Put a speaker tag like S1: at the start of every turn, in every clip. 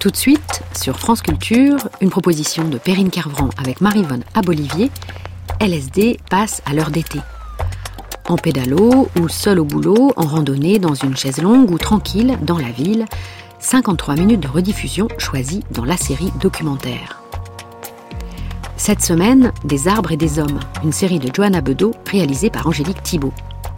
S1: Tout de suite, sur France Culture, une proposition de Perrine Kervran avec Maryvonne Abolivier. LSD passe à l'heure d'été. En pédalo ou seul au boulot, en randonnée, dans une chaise longue ou tranquille, dans la ville, 53 minutes de rediffusion choisies dans la série documentaire. Cette semaine, Des arbres et des hommes, une série de Johanna Bedeau réalisée par Angélique Thibault.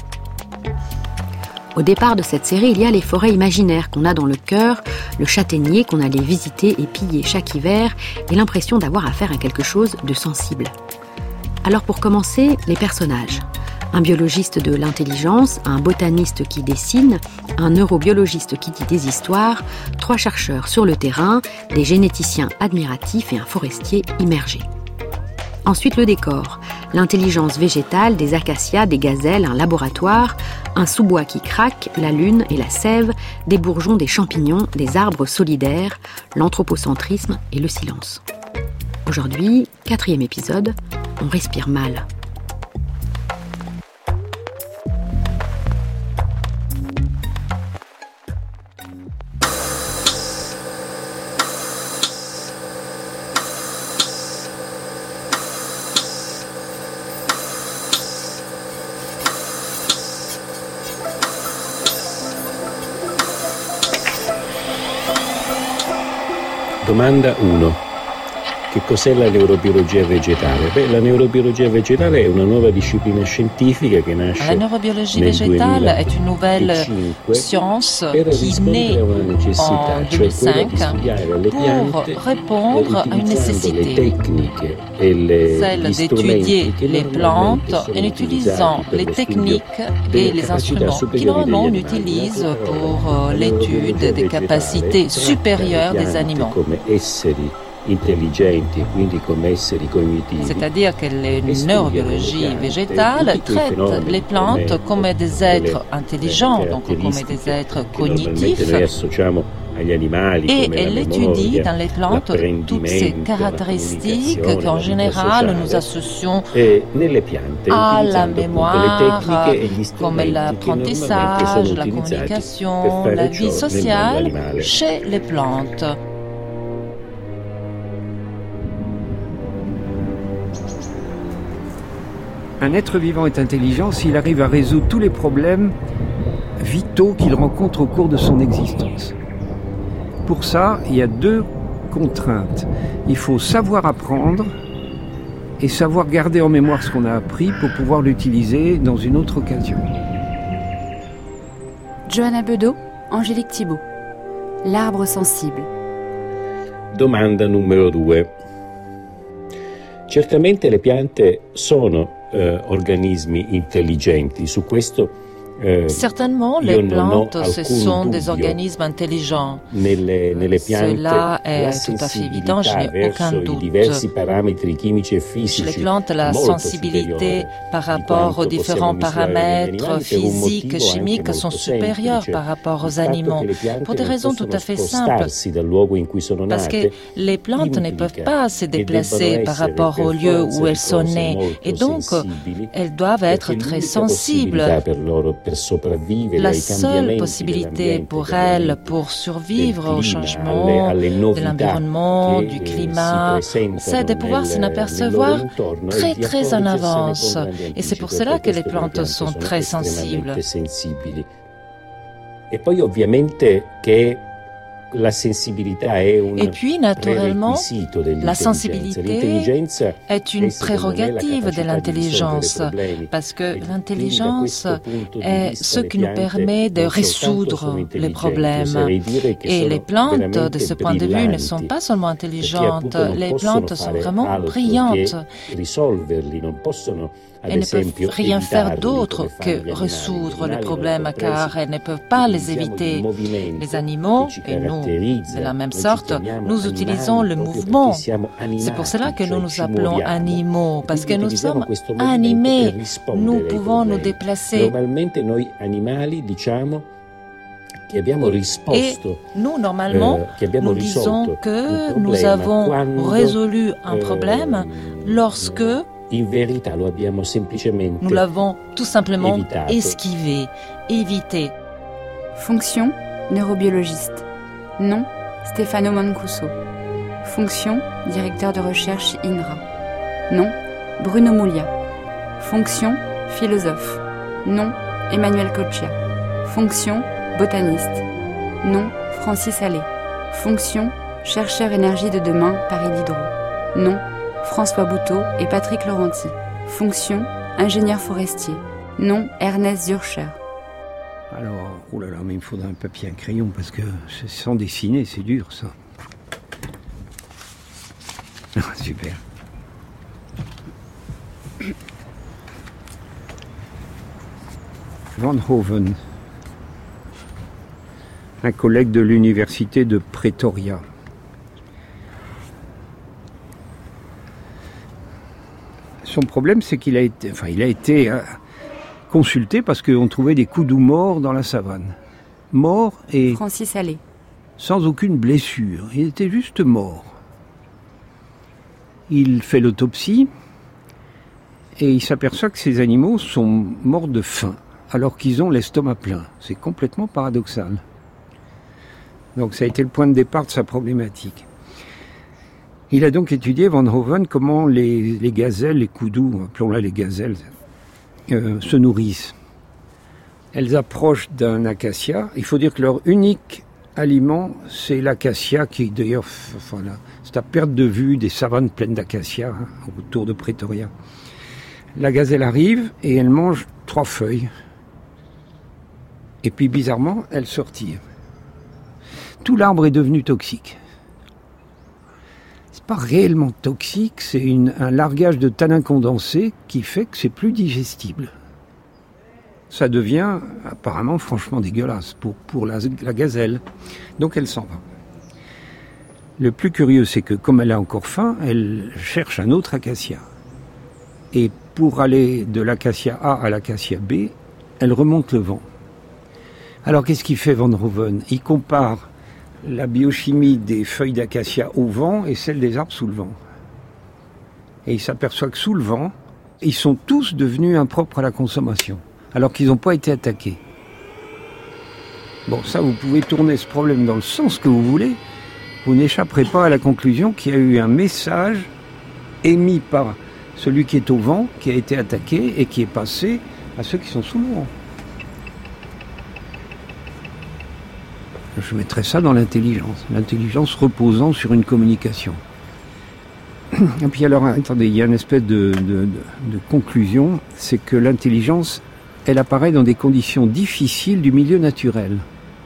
S1: Au départ de cette série, il y a les forêts imaginaires qu'on a dans le cœur, le châtaignier qu'on allait visiter et piller chaque hiver et l'impression d'avoir affaire à quelque chose de sensible. Alors pour commencer, les personnages. Un biologiste de l'intelligence, un botaniste qui dessine, un neurobiologiste qui dit des histoires, 3 chercheurs sur le terrain, des généticiens admiratifs et un forestier immergé. Ensuite le décor, l'intelligence végétale, des acacias, des gazelles, un laboratoire, un sous-bois qui craque, la lune et la sève, des bourgeons, des champignons, des arbres solidaires, l'anthropocentrisme et le silence. Aujourd'hui, 4e épisode, on respire mal.
S2: Domanda 1. Che cos'è la neurobiologia vegetale? La neurobiologia vegetale è una nuova disciplina scientifica che nasce
S3: La neurobiologie végétale est une nouvelle science qui naît en 2005 pour répondre à une nécessité, celle d'étudier les plantes en utilisant les techniques et les instruments qui normalement on utilise pour l'étude des capacités supérieures des animaux. C'est-à-dire que la neurobiologie végétale traite les plantes comme des êtres intelligents, donc comme des êtres cognitifs, et elle étudie dans les plantes toutes ces caractéristiques qu'en général nous associons à la mémoire, comme l'apprentissage, la communication, la vie sociale chez les plantes.
S4: Un être vivant est intelligent s'il arrive à résoudre tous les problèmes vitaux qu'il rencontre au cours de son existence. Pour ça, il y a 2 contraintes. Il faut savoir apprendre et savoir garder en mémoire ce qu'on a appris pour pouvoir l'utiliser dans une autre occasion.
S5: Johanna Bedeau, Angélique Thibault. L'arbre sensible.
S2: Domanda numero 2. Certamente le piante sono organismi intelligenti, su questo
S3: certainement, les plantes, ce sont des organismes intelligents. Cela est tout à fait évident, je n'ai aucun doute. Chez les plantes, la sensibilité par rapport aux différents paramètres physiques, chimiques sont supérieures par rapport aux animaux, pour des raisons tout à fait simples. Parce que les plantes ne peuvent pas se déplacer par rapport au lieu où elles sont nées, et donc elles doivent être très sensibles. La seule possibilité pour elles pour survivre au changement de l'environnement, du climat, c'est de pouvoir s'en apercevoir très très en avance. Et c'est pour cela que les plantes sont très sensibles.
S2: Et poi ovviamente che
S3: Et puis, naturellement, la sensibilité est une prérogative de l'intelligence, parce que l'intelligence est ce qui nous permet de résoudre les problèmes. Et les plantes, de ce point de vue, ne sont pas seulement intelligentes, les plantes sont vraiment brillantes. Elles ne peuvent rien faire d'autre que résoudre les problèmes, car elles ne peuvent pas les éviter. Les animaux, et nous, de la même sorte, nous utilisons le mouvement. C'est pour cela que nous nous appelons animaux, parce que nous sommes animés. Nous pouvons nous déplacer. Et nous, normalement, nous disons que nous avons résolu un problème lorsque nous l'avons tout simplement esquivé, évité.
S5: Fonction, neurobiologiste. Nom, Stefano Mancuso. Fonction, directeur de recherche INRA. Nom, Bruno Moulia. Fonction, philosophe. Nom, Emmanuel Coccia. Fonction, botaniste. Nom, Francis Allais. Fonction, chercheur énergie de demain, Paris Diderot. Nom, François Bouteau et Patrick Laurenti. Fonction, ingénieur forestier. Nom, Ernest Zurcher.
S4: Alors, oh là là, mais il me faudra un papier et un crayon parce que sans dessiner, c'est dur ça. Ah, super. Van Hoven, un collègue de l'université de Pretoria. Son problème, c'est qu'il a été consulté parce qu'on trouvait des koudous morts dans la savane. Morts et
S5: Francis Allais.
S4: Sans aucune blessure. Il était juste mort. Il fait l'autopsie et il s'aperçoit que ces animaux sont morts de faim alors qu'ils ont l'estomac plein. C'est complètement paradoxal. Donc ça a été le point de départ de sa problématique. Il a donc étudié, Van Hoven, comment les gazelles, les koudous, appelons-la les gazelles, se nourrissent. Elles approchent d'un acacia. Il faut dire que leur unique aliment, c'est l'acacia, qui d'ailleurs, voilà, c'est à perte de vue des savanes pleines d'acacia autour de Pretoria. La gazelle arrive et elle mange 3 feuilles. Et puis bizarrement, elle se retire. Tout l'arbre est devenu toxique. C'est pas réellement toxique, c'est un largage de tanin condensé qui fait que c'est plus digestible. Ça devient apparemment franchement dégueulasse pour la gazelle. Donc elle s'en va. Le plus curieux, c'est que comme elle a encore faim, elle cherche un autre acacia. Et pour aller de l'acacia A à l'acacia B, elle remonte le vent. Alors qu'est-ce qu'il fait Van Hoven ? Il compare la biochimie des feuilles d'acacia au vent et celle des arbres sous le vent. Et il s'aperçoit que sous le vent, ils sont tous devenus impropres à la consommation, alors qu'ils n'ont pas été attaqués. Bon, ça, vous pouvez tourner ce problème dans le sens que vous voulez, vous n'échapperez pas à la conclusion qu'il y a eu un message émis par celui qui est au vent, qui a été attaqué et qui est passé à ceux qui sont sous le vent. Je mettrais ça dans l'intelligence reposant sur une communication. Et puis alors, attendez, il y a une espèce de conclusion, c'est que l'intelligence, elle apparaît dans des conditions difficiles du milieu naturel.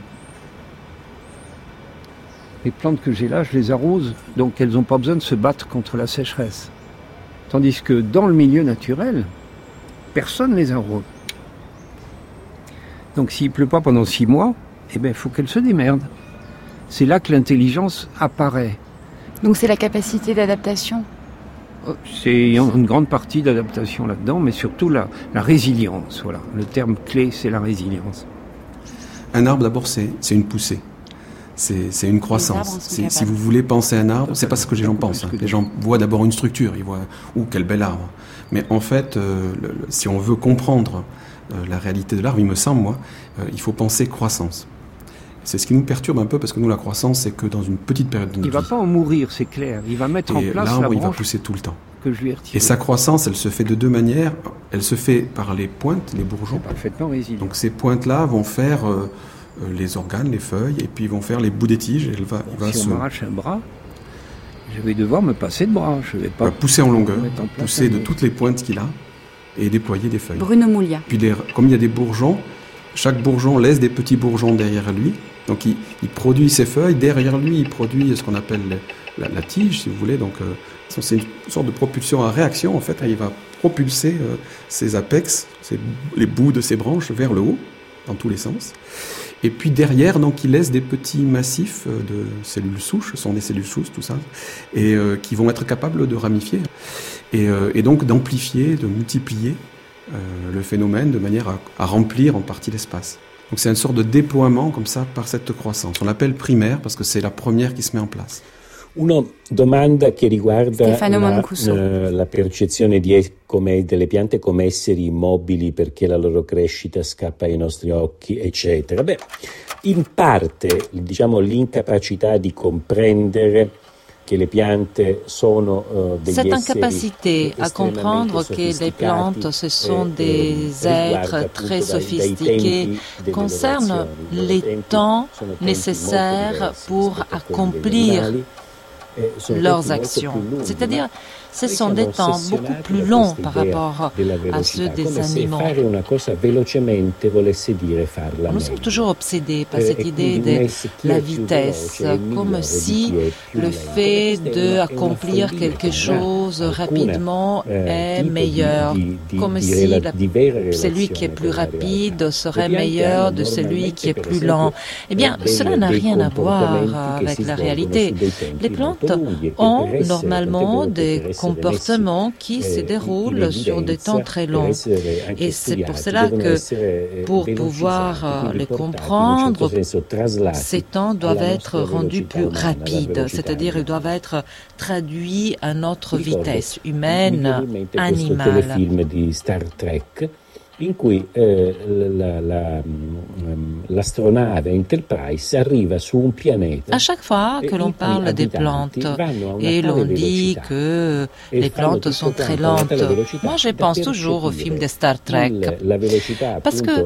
S4: Les plantes que j'ai là, je les arrose, donc elles n'ont pas besoin de se battre contre la sécheresse. Tandis que dans le milieu naturel, personne ne les arrose. Donc s'il ne pleut pas pendant 6 mois, eh bien, il faut qu'elle se démerde. C'est là que l'intelligence apparaît.
S5: Donc c'est la capacité d'adaptation ?
S4: C'est une grande partie d'adaptation là-dedans, mais surtout la résilience. Voilà. Le terme clé, c'est la résilience.
S6: Un arbre, d'abord, c'est une poussée. C'est une croissance. Si vous voulez penser un arbre, c'est pas ce que les gens pensent. Les gens voient d'abord une structure, ils voient « Ouh, quel bel arbre !» Mais en fait, si on veut comprendre la réalité de l'arbre, il me semble, moi, il faut penser croissance. C'est ce qui nous perturbe un peu, parce que nous, la croissance, c'est que dans une petite période de notre vie.
S4: Il ne va pas en mourir, c'est clair. Il va mettre en place
S6: l'arbre,
S4: la branche,
S6: il va pousser tout le temps.
S4: Que je lui ai retiré.
S6: Et sa croissance, elle se fait de 2 manières. Elle se fait par les pointes, les bourgeons.
S4: C'est parfaitement résilient.
S6: Donc ces pointes-là vont faire les organes, les feuilles, et puis ils vont faire les bouts des tiges. Et
S4: si on m'arrache un bras, je vais devoir me passer de bras. Je vais pas
S6: pousser en longueur, pousser de toutes les pointes qu'il a, et déployer des feuilles.
S5: Bruno Moulia.
S6: Puis comme il y a des bourgeons, chaque bourgeon laisse des petits bourgeons derrière lui. Donc il produit ses feuilles, derrière lui il produit ce qu'on appelle la tige, si vous voulez. Donc c'est une sorte de propulsion à réaction, en fait. Il va propulser ses apex, les bouts de ses branches vers le haut, dans tous les sens. Et puis derrière, donc, il laisse des petits massifs de cellules souches, ce sont des cellules souches, tout ça, et qui vont être capables de ramifier, et donc d'amplifier, de multiplier le phénomène de manière à remplir en partie l'espace. Donc c'est une sorte de déploiement comme ça par cette croissance. On l'appelle primaire parce que c'est la première qui se met en place.
S2: Una domanda che riguarda la percezione delle piante come esseri immobili perché la loro crescita scappa ai nostri occhi, eccetera. Beh, in parte, diciamo, l'incapacità di comprendere que les plantes sont
S3: Cette incapacité à comprendre que les plantes, ce sont des êtres très sophistiqués, concerne les temps nécessaires pour accomplir leurs actions. C'est-à-dire, ce sont des temps beaucoup plus longs par rapport à ceux des animaux. Nous sommes toujours obsédés par cette idée de la vitesse, comme si le fait d'accomplir quelque chose rapidement est meilleur, comme si celui qui est plus rapide serait meilleur de celui qui est plus lent. Eh bien, cela n'a rien à voir avec la réalité. Les plantes ont normalement des comportements qui se déroulent sur des temps très longs. Et c'est pour cela que, pour pouvoir les comprendre, ces temps doivent être rendus plus rapides, c'est-à-dire ils doivent être traduits à notre vitesse humaine, animale.
S2: In cui l'astronave Enterprise arriva su un pianeta.
S3: À chaque fois que l'on parle des plantes et l'on dit que les plantes sont très lentes, moi je pense toujours au film de Star Trek. Parce que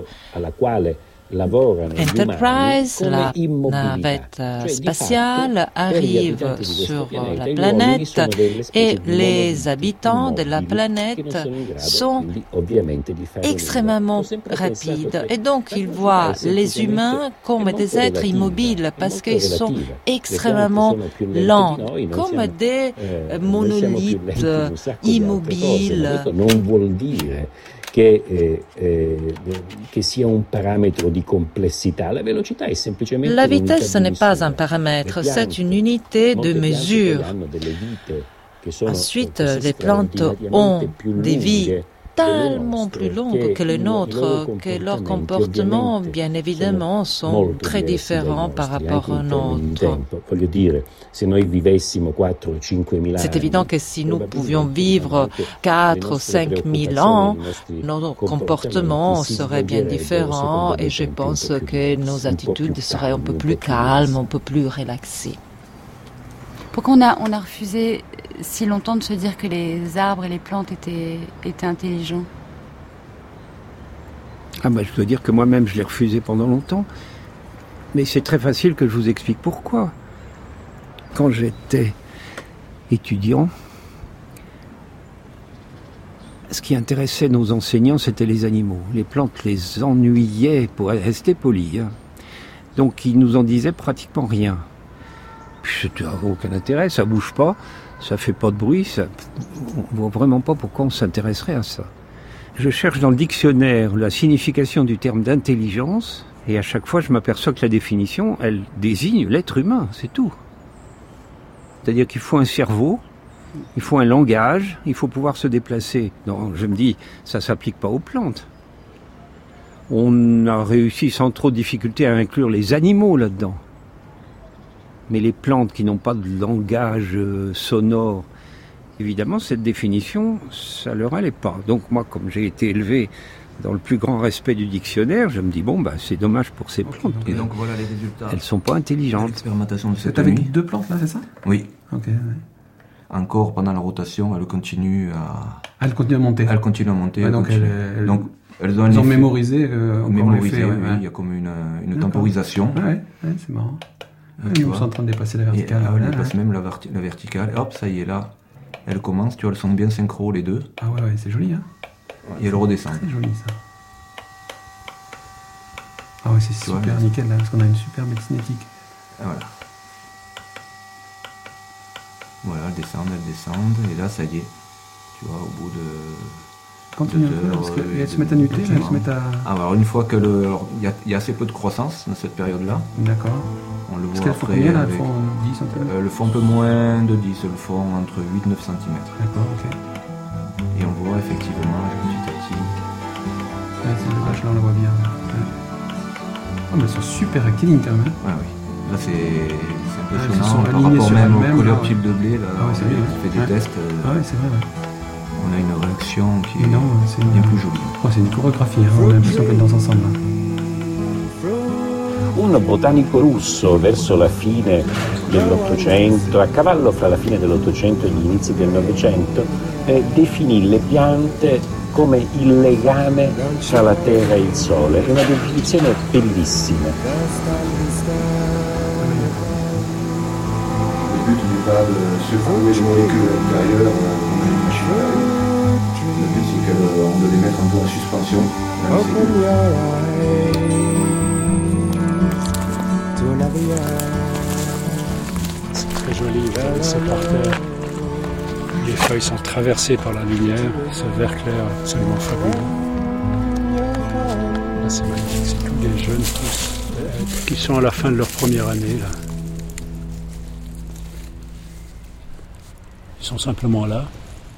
S3: Enterprise, la navette spatiale, arrive sur la planète et les habitants de la planète sont extrêmement rapides. Et donc ils voient les humains comme des êtres immobiles parce qu'ils sont extrêmement lents, comme des monolithes immobiles.
S2: Che sia un parametro di complessità. La velocità è semplicemente
S3: la vitesse n'est pas un paramètre, c'est une unité de mesure. Ensuite, les plantes ont des vies tellement plus longues que les nôtres, que leurs comportements, bien évidemment, sont très différents par rapport aux nôtres. C'est évident que si nous pouvions vivre 4 ou 5 000 ans, nos comportements seraient bien différents et je pense que nos attitudes seraient un peu plus calmes, un peu plus relaxées.
S5: Pourquoi on a refusé si longtemps de se dire que les arbres et les plantes étaient intelligents?
S4: Je dois dire que moi-même je l'ai refusé pendant longtemps. Mais c'est très facile que je vous explique pourquoi. Quand j'étais étudiant, ce qui intéressait nos enseignants, c'était les animaux. Les plantes les ennuyaient, pour rester poli. Donc ils nous en disaient pratiquement rien. C'était aucun intérêt, ça bouge pas, ça fait pas de bruit, on voit vraiment pas pourquoi on s'intéresserait à ça. Je cherche dans le dictionnaire la signification du terme d'intelligence, et à chaque fois je m'aperçois que la définition, elle désigne l'être humain, c'est tout. C'est-à-dire qu'il faut un cerveau, il faut un langage, il faut pouvoir se déplacer. Non, je me dis, ça s'applique pas aux plantes. On a réussi sans trop de difficulté à inclure les animaux là-dedans. Mais les plantes qui n'ont pas de langage sonore, évidemment, cette définition, ça leur allait pas. Donc moi, comme j'ai été élevé dans le plus grand respect du dictionnaire, je me dis, c'est dommage pour ces plantes.
S7: Et donc voilà les résultats.
S4: Elles sont pas intelligentes.
S7: L'expérimentation de cette
S6: nuit. Avec 2 plantes là, c'est ça?
S7: Oui.
S6: Ok. Ouais.
S7: Encore pendant la rotation, elle continue à...
S6: Elle continue à monter.
S7: Elle continue à monter.
S6: Ouais, donc
S7: elles
S6: ont mémorisé.
S7: Mémorisé, oui. Il y a comme une temporisation.
S6: Ouais, c'est marrant. Ils sont en train de dépasser la verticale.
S7: Elle dépasse même la verticale. Et hop, ça y est, là, elle commence. Tu vois, elles sont bien synchro, les deux.
S6: Ah ouais, c'est joli, hein.
S7: Et elle redescend.
S6: C'est joli, ça. Ah ouais, c'est super nickel, là, parce qu'on a une super médecine éthique.
S7: Voilà. Voilà, elles descendent. Et là, ça y est. Tu vois, au bout de...
S6: Continue un peu, parce qu'elles se mettent à nuter, elles se mettent à...
S7: Alors, une fois que il y a assez peu de croissance dans cette période-là.
S6: D'accord.
S7: On le
S6: voit
S7: après.
S6: Font combien, là, elles font 10 cm?
S7: Elles font un peu moins de 10, elles font entre 8 et 9 cm.
S6: D'accord, ok.
S7: Et on voit effectivement petit à petit.
S6: Ouais, c'est le vache, là on le voit bien. Ouais. Oh, mais elles sont super rectilignes quand même.
S7: Ouais, oui. Là c'est un peu impressionnant par rapport même aux coléoptiles de blé. Là, on fait des tests.
S6: C'est vrai.
S7: On a une réaction qui est bien plus jolie.
S6: C'est une topographie, on a l'impression d'être dans ensemble.
S2: Un botanico russo verso la fine dell'Ottocento, a cavallo fra la fine dell'Ottocento e gli inizi del Novecento, definì le piante come il legame tra la terra e il sole. È una definizione bellissima.
S7: Le but n'est pas de secouer les molécules intérieures comme une machine à laver. Le but c'est qu'on de les mettre un peu en suspension.
S4: C'est très joli, c'est par terre. Les feuilles sont traversées par la lumière, ce vert clair absolument fabuleux. Là c'est magnifique, c'est tous les jeunes pousses qui sont à la fin de leur première année. Là. Ils sont simplement là.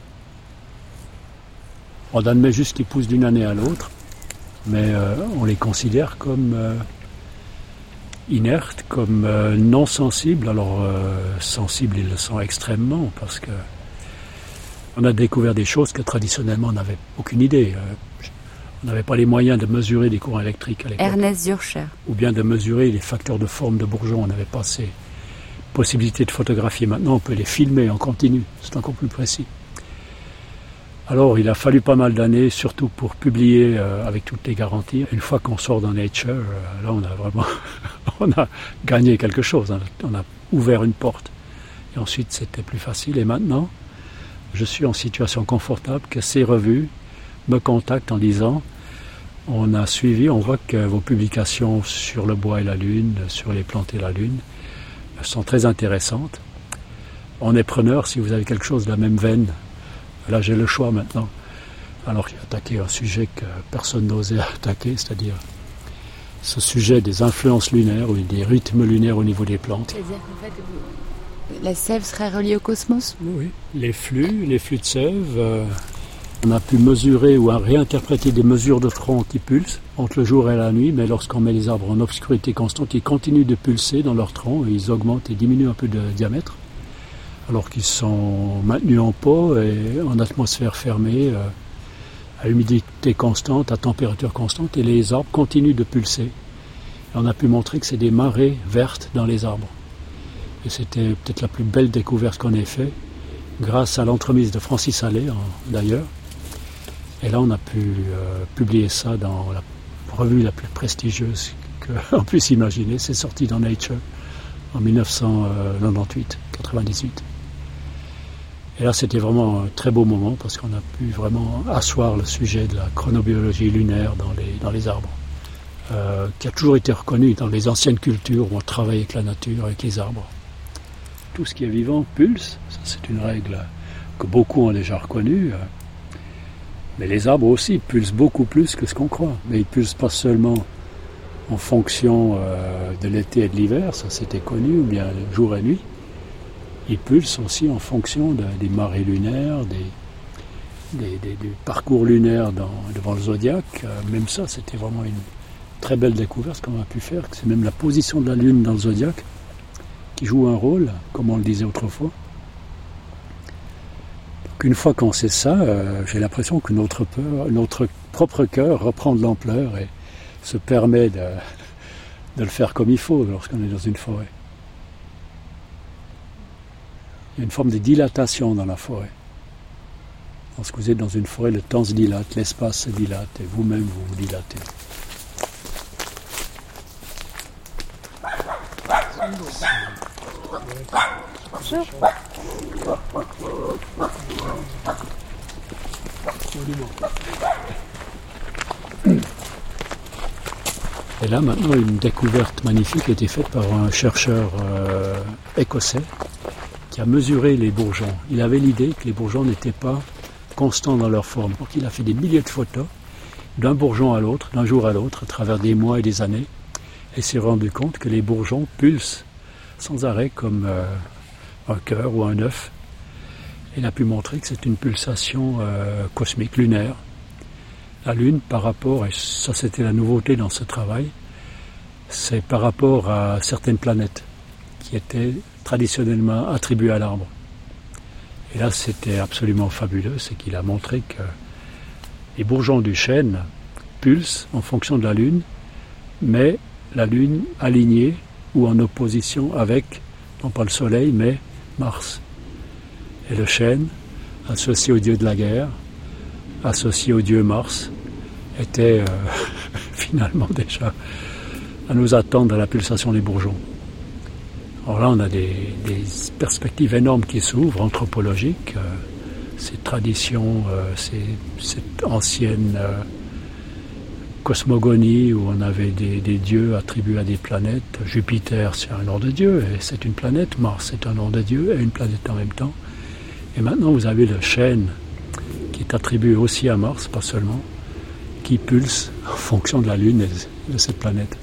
S4: On admet juste qu'ils poussent d'une année à l'autre, mais on les considère comme inertes, comme non sensibles. Alors sensibles, ils le sont extrêmement parce que on a découvert des choses que traditionnellement on n'avait aucune idée. On n'avait pas les moyens de mesurer des courants électriques à l'époque.
S5: Ernest Zürcher.
S4: Ou bien de mesurer les facteurs de forme de bourgeons. On n'avait pas ces possibilités de photographier. Maintenant, on peut les filmer en continu. C'est encore plus précis. Alors, il a fallu pas mal d'années, surtout pour publier avec toutes les garanties. Une fois qu'on sort dans Nature, là, on a vraiment on a gagné quelque chose. On a ouvert une porte. Et ensuite, c'était plus facile. Et maintenant, je suis en situation confortable que ces revues me contactent en disant on a suivi, on voit que vos publications sur le bois et la lune, sur les plantes et la lune sont très intéressantes. On est preneur si vous avez quelque chose de la même veine. Là j'ai le choix maintenant. Alors j'ai attaqué un sujet que personne n'osait attaquer, c'est-à-dire ce sujet des influences lunaires ou des rythmes lunaires au niveau des plantes.
S5: C'est-à-dire qu'en fait, la sève serait reliée au cosmos ?
S4: Oui, les flux de sève, on a pu mesurer ou réinterpréter des mesures de front qui pulsent entre le jour et la nuit, mais lorsqu'on met les arbres en obscurité constante, ils continuent de pulser dans leur tronc et ils augmentent et diminuent un peu de diamètre, alors qu'ils sont maintenus en pot et en atmosphère fermée, à humidité constante, à température constante, et les arbres continuent de pulser. Et on a pu montrer que c'est des marées vertes dans les arbres. Et c'était peut-être la plus belle découverte qu'on ait faite, grâce à l'entremise de Francis Allais, d'ailleurs. Et là, on a pu publier ça dans la revue la plus prestigieuse qu'on puisse imaginer. C'est sorti dans Nature en 1998. Et là, c'était vraiment un très beau moment parce qu'on a pu vraiment asseoir le sujet de la chronobiologie lunaire dans les arbres, qui a toujours été reconnu dans les anciennes cultures où on travaille avec la nature, avec les arbres. Tout ce qui est vivant pulse, ça c'est une règle que beaucoup ont déjà reconnue, mais les arbres aussi pulsent beaucoup plus que ce qu'on croit. Mais ils ne pulsent pas seulement en fonction de l'été et de l'hiver, ça c'était connu, ou bien jour et nuit. Ils pulsent aussi en fonction des marées lunaires, des parcours lunaires devant le zodiaque. Même ça, c'était vraiment une très belle découverte qu'on a pu faire. C'est même la position de la Lune dans le zodiaque qui joue un rôle, comme on le disait autrefois. Donc une fois qu'on sait ça, j'ai l'impression que notre propre cœur reprend de l'ampleur et se permet de le faire comme il faut lorsqu'on est dans une forêt. Il y a une forme de dilatation dans la forêt. Lorsque vous êtes dans une forêt, le temps se dilate, l'espace se dilate et vous-même vous vous dilatez. Et là, maintenant, une découverte magnifique a été faite par un chercheur écossais qui a mesuré les bourgeons. Il avait l'idée que les bourgeons n'étaient pas constants dans leur forme. Donc il a fait des milliers de photos d'un bourgeon à l'autre, d'un jour à l'autre, à travers des mois et des années, et s'est rendu compte que les bourgeons pulsent sans arrêt comme un cœur ou un œuf. Il a pu montrer que c'est une pulsation cosmique, lunaire. La Lune, par rapport, et ça c'était la nouveauté dans ce travail, c'est par rapport à certaines planètes
S8: qui était traditionnellement attribué à l'arbre. Et là, c'était absolument fabuleux, c'est qu'il a montré que les bourgeons du chêne pulsent en fonction de la Lune, mais la Lune alignée ou en opposition avec, non pas le Soleil, mais Mars. Et le chêne, associé au dieu de la guerre, associé au dieu Mars, était finalement déjà à nous attendre à la pulsation des bourgeons. Alors là, on a des perspectives énormes qui s'ouvrent, anthropologiques, ces traditions, cette ancienne cosmogonie où on avait des dieux attribués à des planètes. Jupiter, c'est un nom de Dieu, et c'est une planète. Mars, c'est un nom de Dieu et une planète en même temps. Et maintenant, vous avez le chêne qui est attribué aussi à Mars, pas seulement, qui pulse en fonction de la Lune et de cette planète.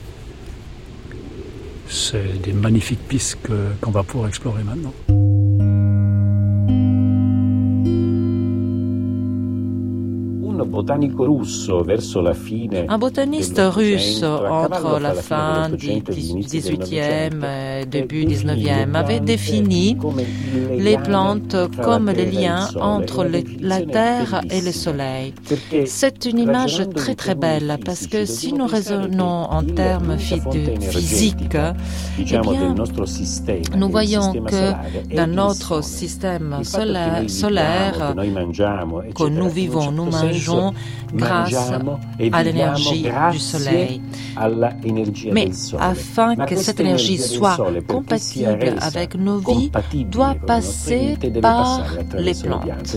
S8: C'est des magnifiques pistes qu'on va pouvoir explorer maintenant.
S3: Un botaniste russe, entre la fin du XVIIIe et début XIXe, avait défini les plantes comme les liens entre la Terre et le Soleil. C'est une image très très belle parce que si nous raisonnons en termes physiques, eh bien, nous voyons que dans notre système solaire que nous vivons, nous mangeons grâce à l'énergie du Soleil. Mais afin que cette énergie soit compatible avec nos vies, doit passer par les plantes.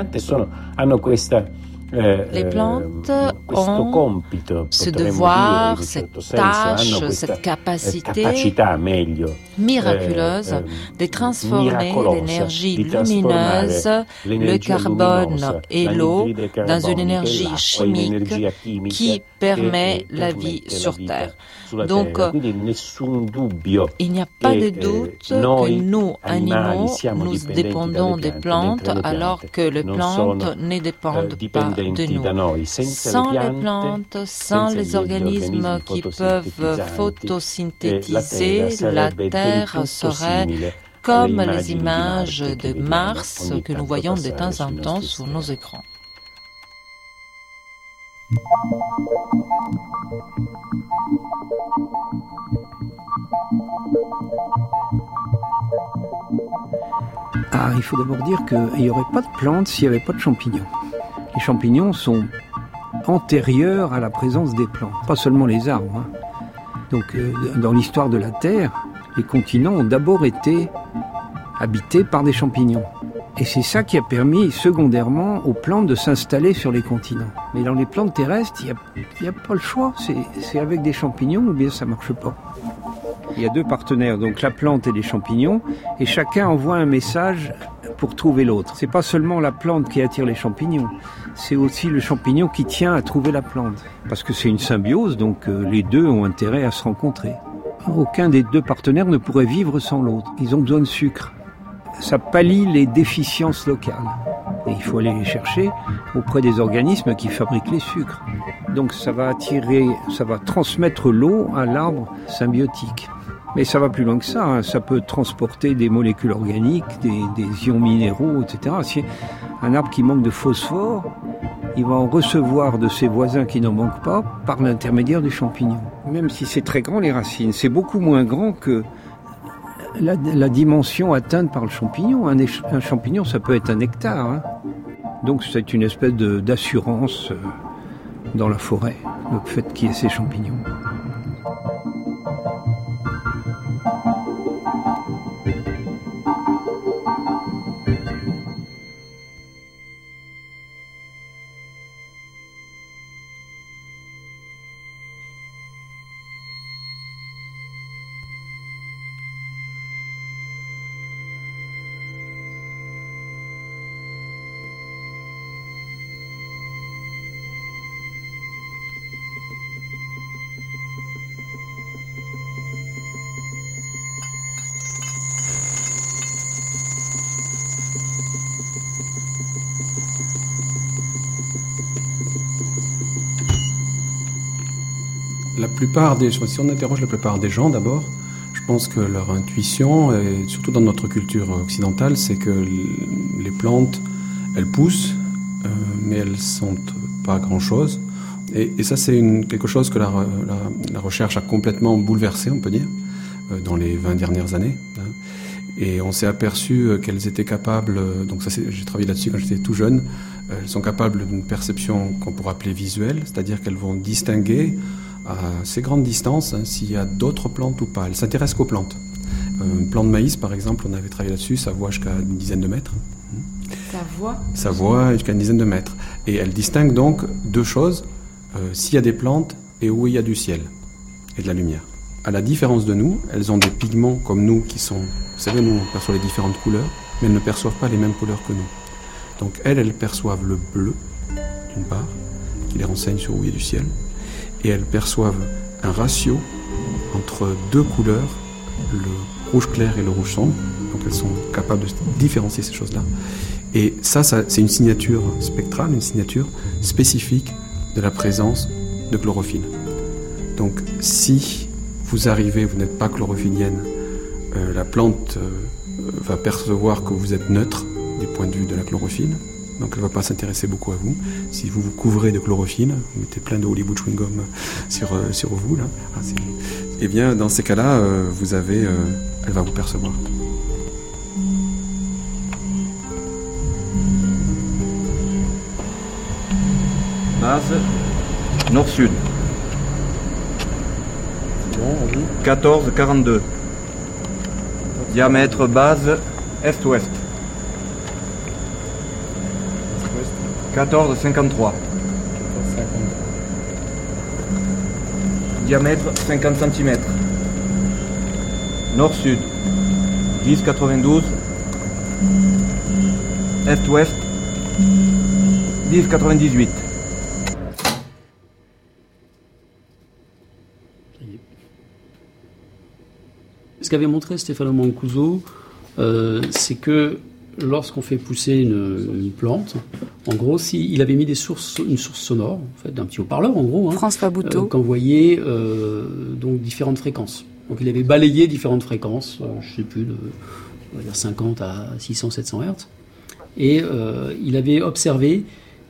S3: Les plantes ont ce devoir, cette tâche, cette capacité miraculeuse de transformer l'énergie lumineuse, le carbone et l'eau dans une énergie chimique qui permet la vie sur Terre. Donc, il n'y a pas de doute que nous, animaux, nous dépendons des plantes alors que les plantes ne dépendent pas de nous. Sans les plantes, sans les organismes qui peuvent photosynthétiser, la Terre serait comme les images de Mars que nous voyons de temps en temps sur nos écrans.
S4: Il faut d'abord dire qu'il n'y aurait pas de plantes s'il n'y avait pas de champignons. Les champignons sont antérieurs à la présence des plantes, pas seulement les arbres. Donc, dans l'histoire de la Terre, les continents ont d'abord été habités par des champignons. Et c'est ça qui a permis, secondairement, aux plantes de s'installer sur les continents. Mais dans les plantes terrestres, il n'y a pas le choix. C'est avec des champignons ou bien ça ne marche pas. Il y a deux partenaires, donc la plante et les champignons, et chacun envoie un message pour trouver l'autre. C'est pas seulement la plante qui attire les champignons, c'est aussi le champignon qui tient à trouver la plante. Parce que c'est une symbiose, donc les deux ont intérêt à se rencontrer. Aucun des deux partenaires ne pourrait vivre sans l'autre. Ils ont besoin de sucre. Ça pallie les déficiences locales. Et il faut aller les chercher auprès des organismes qui fabriquent les sucres. Donc ça va transmettre l'eau à l'arbre symbiotique. Mais ça va plus loin que ça, ça peut transporter des molécules organiques, des ions minéraux, etc. Si un arbre qui manque de phosphore, il va en recevoir de ses voisins qui n'en manquent pas par l'intermédiaire du champignon. Même si c'est très grand les racines, c'est beaucoup moins grand que la dimension atteinte par le champignon. Un champignon, ça peut être un hectare. Donc c'est une espèce d'assurance dans la forêt, le fait qu'il y ait ces champignons.
S6: Si on interroge la plupart des gens d'abord, je Je pense que leur intuition, et surtout dans notre culture occidentale, c'est que les plantes, elles poussent, mais elles sentent pas grand-chose. Et ça, c'est quelque chose que la recherche a complètement bouleversé, on peut dire, dans les 20 dernières années. Et on s'est aperçu qu'elles étaient capables, donc ça, j'ai travaillé là-dessus quand j'étais tout jeune, elles sont capables d'une perception qu'on pourrait appeler visuelle, c'est-à-dire qu'elles vont distinguer à assez grande distance s'il y a d'autres plantes ou pas. Elles s'intéressent qu'aux plantes. Une plante de maïs, par exemple, on avait travaillé là-dessus, ça voit jusqu'à une dizaine de mètres. Ça voit jusqu'à une dizaine de mètres. Et elles distinguent donc deux choses, s'il y a des plantes et où il y a du ciel et de la lumière. À la différence de nous, elles ont des pigments comme nous qui sont... Vous savez, nous, on perçoit les différentes couleurs, mais elles ne perçoivent pas les mêmes couleurs que nous. Donc elles perçoivent le bleu, d'une part, qui les renseigne sur où il y a du ciel, et elles perçoivent un ratio entre deux couleurs, le rouge clair et le rouge sombre. Donc elles sont capables de différencier ces choses-là. Et ça, c'est une signature spectrale, une signature spécifique de la présence de chlorophylle. Donc si vous arrivez, vous n'êtes pas chlorophyllienne, la plante va percevoir que vous êtes neutre du point de vue de la chlorophylle, donc elle ne va pas s'intéresser beaucoup à vous. Si vous vous couvrez de chlorophylle, vous mettez plein de Hollywood chewing-gum sur vous, là, eh bien dans ces cas-là, elle va vous percevoir.
S9: Base nord-sud. Bon, 14,42. Diamètre base est-ouest. 14,53. Diamètre 50 cm. Nord-sud. 10,92. Est-ouest. 10,98.
S10: Ce qu'avait montré Stefano Mancuso, c'est que lorsqu'on fait pousser une plante, en gros, il avait mis une source sonore, en fait, d'un petit haut-parleur, en gros,
S5: François Bouteau,
S10: qu'envoyait donc différentes fréquences. Donc il avait balayé différentes fréquences, je ne sais plus, on va dire 50 à 600, 700 Hz, et il avait observé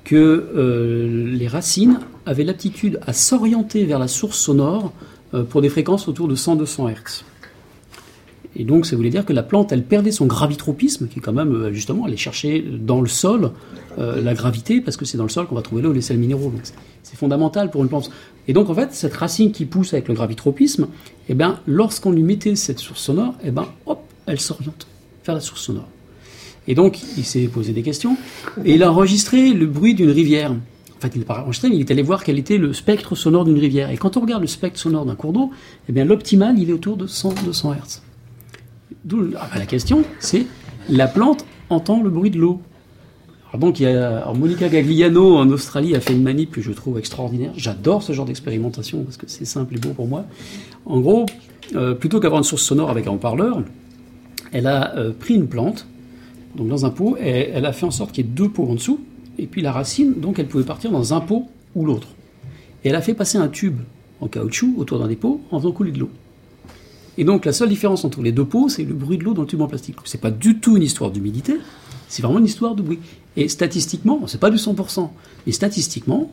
S10: que les racines avaient l'aptitude à s'orienter vers la source sonore pour des fréquences autour de 100-200 Hz. Et donc, ça voulait dire que la plante, elle perdait son gravitropisme, qui est quand même, justement, aller chercher dans le sol la gravité, parce que c'est dans le sol qu'on va trouver l'eau et les sels minéraux. Donc, c'est fondamental pour une plante. Et donc, en fait, cette racine qui pousse avec le gravitropisme, eh ben, lorsqu'on lui mettait cette source sonore, eh ben, hop, elle s'oriente vers la source sonore. Et donc, il s'est posé des questions, et il a enregistré le bruit d'une rivière. En fait, il n'a pas enregistré, mais il est allé voir quel était le spectre sonore d'une rivière. Et quand on regarde le spectre sonore d'un cours d'eau, eh bien, l'optimal, il est autour de 100-200 Hz. D'où la question, c'est la plante entend le bruit de l'eau. Alors donc, Monica Gagliano en Australie a fait une manip que je trouve extraordinaire. J'adore ce genre d'expérimentation parce que c'est simple et beau pour moi. En gros, plutôt qu'avoir une source sonore avec un haut-parleur, elle a pris une plante, donc dans un pot, et elle a fait en sorte qu'il y ait deux pots en dessous, et puis la racine, donc elle pouvait partir dans un pot ou l'autre. Et elle a fait passer un tube en caoutchouc autour d'un des pots en faisant couler de l'eau. Et donc la seule différence entre les deux pots, c'est le bruit de l'eau dans le tube en plastique. C'est pas du tout une histoire d'humidité, c'est vraiment une histoire de bruit. Et statistiquement, c'est pas du 100%, mais statistiquement,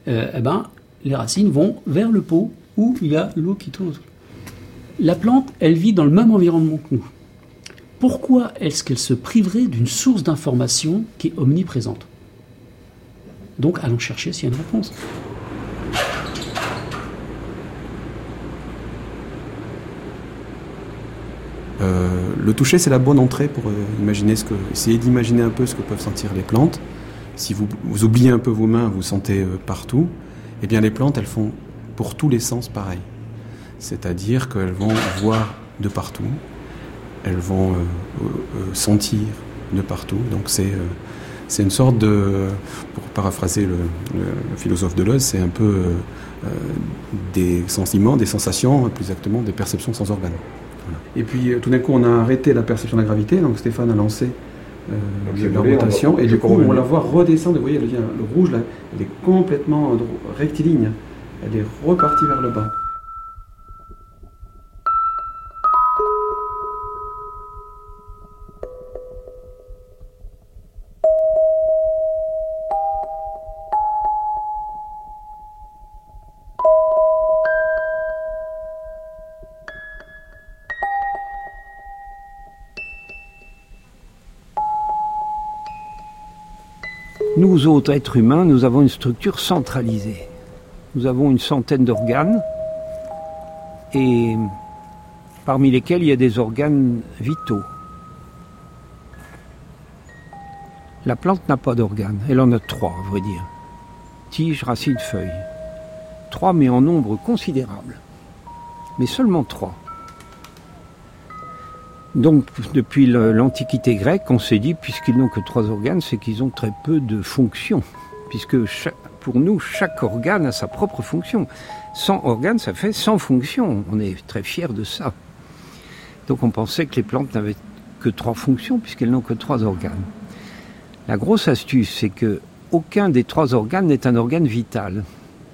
S10: les racines vont vers le pot où il y a l'eau qui tourne autour. La plante, elle vit dans le même environnement que nous. Pourquoi est-ce qu'elle se priverait d'une source d'information qui est omniprésente ? Donc allons chercher s'il y a une réponse.
S6: Le toucher, c'est la bonne entrée pour essayer d'imaginer un peu ce que peuvent sentir les plantes. Si vous oubliez un peu vos mains, vous sentez partout, eh bien les plantes, elles font pour tous les sens pareil. C'est-à-dire qu'elles vont voir de partout, elles vont sentir de partout. Donc c'est une sorte de, pour paraphraser le philosophe Deleuze, c'est un peu des sentiments, des sensations, plus exactement des perceptions sans organes. Voilà. Et puis tout d'un coup on a arrêté la perception de la gravité, donc Stéphane a lancé la rotation, et du coup on la voit redescendre. Vous voyez, le rouge là, elle est complètement rectiligne, elle est repartie vers le bas.
S4: nous autres êtres humains, nous avons une structure centralisée. Nous avons une centaine d'organes, et parmi lesquels il y a des organes vitaux. La plante n'a pas d'organes, elle en a 3, à vrai dire. Tige, racines, feuilles. 3, mais en nombre considérable. Mais seulement 3. Donc, depuis l'Antiquité grecque, on s'est dit, puisqu'ils n'ont que 3 organes, c'est qu'ils ont très peu de fonctions. Puisque pour nous, chaque organe a sa propre fonction. 100 organes, ça fait 100 fonctions. On est très fiers de ça. Donc on pensait que les plantes n'avaient que 3 fonctions, puisqu'elles n'ont que 3 organes. La grosse astuce, c'est que aucun des 3 organes n'est un organe vital.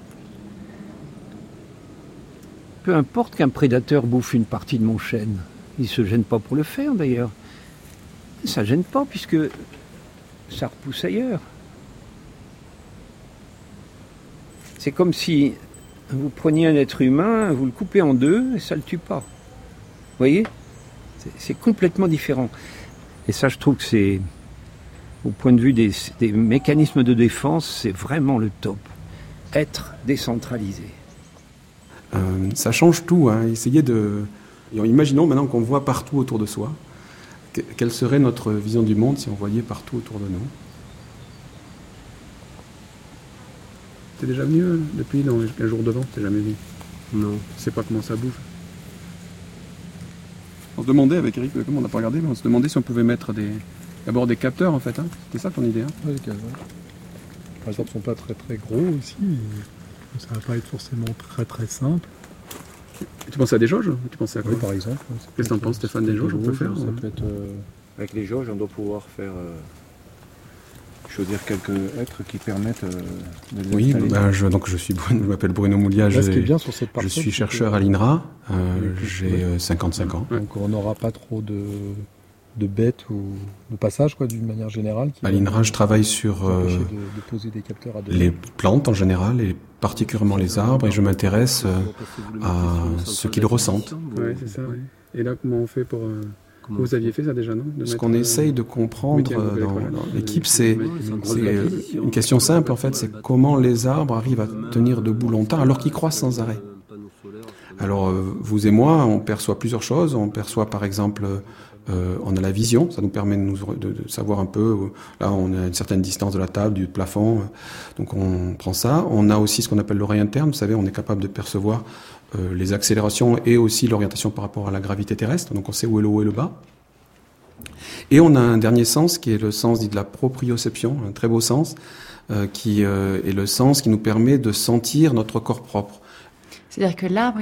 S4: Peu importe qu'un prédateur bouffe une partie de mon chêne. Il ne se gêne pas pour le faire, d'ailleurs. Ça ne gêne pas, puisque ça repousse ailleurs. C'est comme si vous preniez un être humain, vous le coupez en 2 et ça ne le tue pas. Vous voyez ? C'est complètement différent. Et ça, je trouve que c'est, au point de vue des mécanismes de défense, c'est vraiment le top. Être décentralisé.
S6: Ça change tout. Essayez de... Imaginons maintenant qu'on voit partout autour de soi. Quelle serait notre vision du monde si on voyait partout autour de nous ? T'es déjà venu depuis dans un jour de vent ? T'es jamais venu ? Non. Tu sais pas comment ça bouge ? On se demandait avec Eric, comme on n'a pas regardé, mais on se demandait si on pouvait mettre d'abord des capteurs en fait. C'était ça ton idée ?
S11: Oui, les capteurs. Par exemple, ils ne sont pas très très gros ici. Ça ne va pas être forcément très très simple.
S6: Tu pensais à des jauges ? Tu pensais à quoi ?
S11: Oui, par exemple.
S6: Qu'est-ce que tu en penses, Stéphane, des jauges on peut faire ?
S11: Ça peut être,
S12: avec les jauges, on doit pouvoir faire choisir quelques êtres qui permettent de les installer.
S6: Donc je m'appelle Bruno Mouliat,
S11: ce qui est bien sur cette
S6: je suis chercheur à l'INRA, j'ai 55 ans.
S11: Donc on n'aura pas trop de bêtes ou de passages d'une manière générale.
S6: À l'INRA, je travaille sur
S11: de poser des capteurs à
S6: les plantes en général et particulièrement les arbres, et je m'intéresse à ce qu'ils ressentent.
S13: Oui, c'est ça. Oui. Et là, comment on fait pour... Vous aviez fait ça déjà, non ?
S6: Ce qu'on essaye de comprendre dans l'équipe, c'est une question simple en fait, c'est comment les arbres arrivent à tenir debout longtemps alors qu'ils croissent sans arrêt. Alors vous et moi, on perçoit plusieurs choses. On perçoit par exemple, on a la vision, ça nous permet de savoir un peu, là on a une certaine distance de la table, du plafond, donc on prend ça. On a aussi ce qu'on appelle l'oreille interne, vous savez, on est capable de percevoir les accélérations et aussi l'orientation par rapport à la gravité terrestre, donc on sait où est le haut et le bas. Et on a un dernier sens qui est le sens dit de la proprioception, un très beau sens, qui est le sens qui nous permet de sentir notre corps propre.
S5: C'est-à-dire que l'arbre,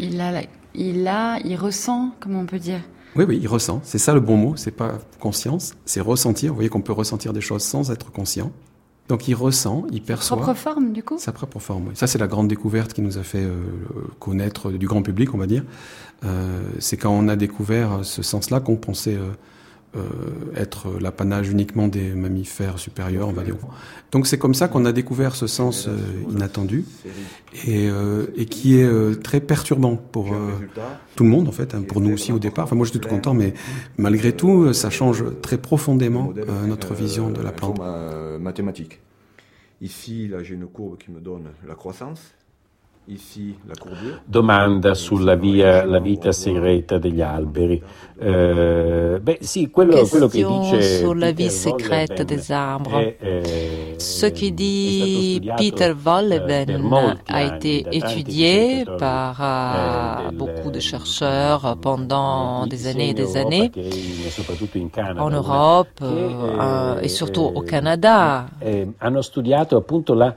S5: il ressent, comment on peut dire ?
S6: Oui, il ressent. C'est ça le bon mot, c'est pas conscience, c'est ressentir. Vous voyez qu'on peut ressentir des choses sans être conscient. Donc il ressent, il perçoit...
S5: Sa propre forme, du coup ?
S6: Sa propre forme, oui. Ça, c'est la grande découverte qui nous a fait connaître du grand public, on va dire. C'est quand on a découvert ce sens-là qu'on pensait être l'apanage uniquement des mammifères supérieurs, on va dire. Donc c'est comme ça qu'on a découvert ce sens inattendu et qui est très perturbant pour tout le monde, en fait, pour nous aussi au départ. Enfin, moi, j'étais tout content, mais malgré tout, ça change très profondément notre vision de la plante.
S12: Mathématique. Ici, là, j'ai une courbe qui me donne la croissance. Ici, la courbure.
S2: Domanda sulla vita segreta degli alberi. Sì, quello che dice
S3: sur la vie secrète des arbres. Ce qui dit Peter Wolleben a été étudié par beaucoup de chercheurs pendant des années et des années en Europe et surtout au Canada.
S2: Hanno studiato appunto la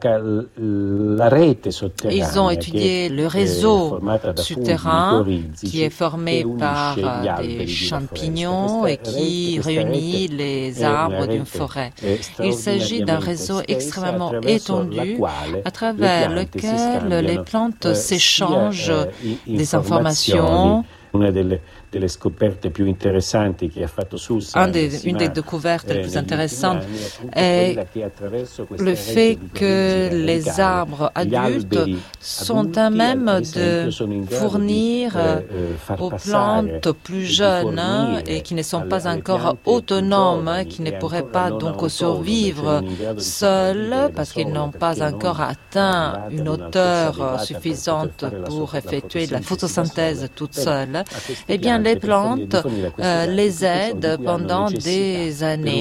S2: rete sotterranea.
S3: Ils ont étudié le réseau souterrain qui est formé par des champignons et qui réunit les arbres d'une forêt. Il s'agit d'un réseau extrêmement étendu à travers lequel les plantes s'échangent des informations.
S2: Una delle delle scoperte più interessanti che ha fatto Susan.
S3: Une des découvertes les plus intéressantes est le fait que les arbres adultes sont à même de fournir aux plantes plus jeunes et qui ne sont pas encore autonomes, qui ne pourraient pas donc survivre seuls parce qu'ils n'ont pas encore atteint une hauteur suffisante pour effectuer de la photosynthèse toute seule. Eh bien, les plantes les aident pendant des années.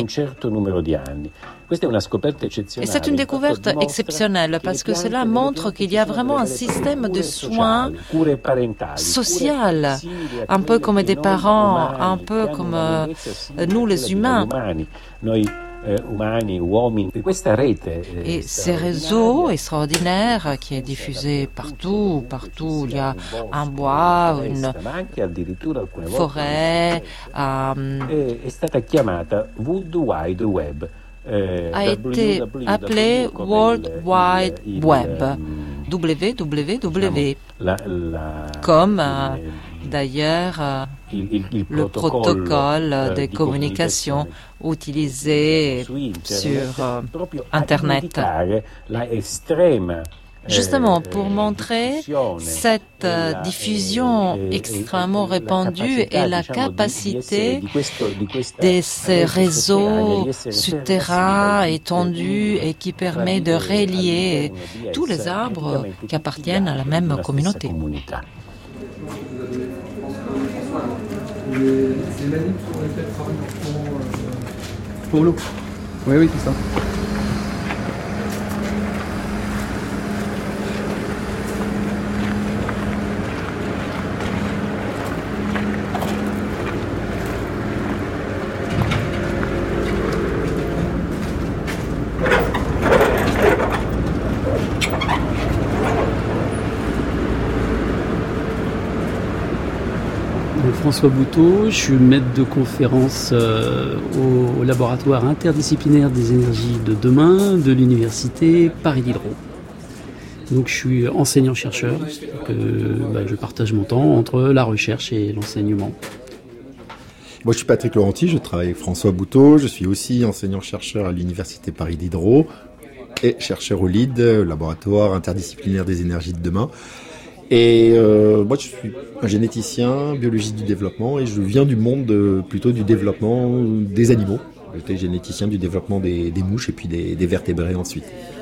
S3: Et c'est une découverte exceptionnelle parce que cela montre qu'il y a vraiment un système de soins social, un peu comme des parents, un peu comme nous les humains. Et ces réseaux extraordinaires qui est diffusé partout il y a un bois, une forêt, a été appelé World Wide Web, WWW, comme d'ailleurs le protocole de communication utilisé sur Internet. Justement, pour montrer cette diffusion extrêmement répandue et la capacité de ces réseaux souterrains étendus et qui permet de relier tous les arbres qui appartiennent à la même communauté.
S13: Ces manips sont faites par pour l'eau. Oui, c'est ça.
S10: François Bouteau, je suis maître de conférence au laboratoire interdisciplinaire des énergies de demain de l'université Paris Diderot. Donc je suis enseignant-chercheur, je partage mon temps entre la recherche et l'enseignement.
S14: Moi je suis Patrick Laurenti, je travaille avec François Bouteau, je suis aussi enseignant-chercheur à l'université Paris Diderot et chercheur au LID, laboratoire interdisciplinaire des énergies de demain. Et moi, je suis un généticien, biologiste du développement, et je viens du monde plutôt du développement des animaux. J'étais généticien du développement des mouches et puis des vertébrés ensuite.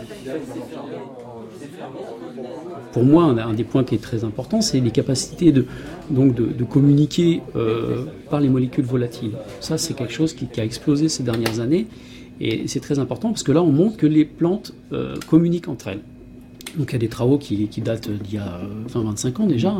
S10: Pour moi, un des points qui est très important, c'est les capacités de communiquer par les molécules volatiles. Ça, c'est quelque chose qui a explosé ces dernières années, et c'est très important parce que là, on montre que les plantes communiquent entre elles. Donc il y a des travaux qui datent d'il y a 20-25 ans déjà.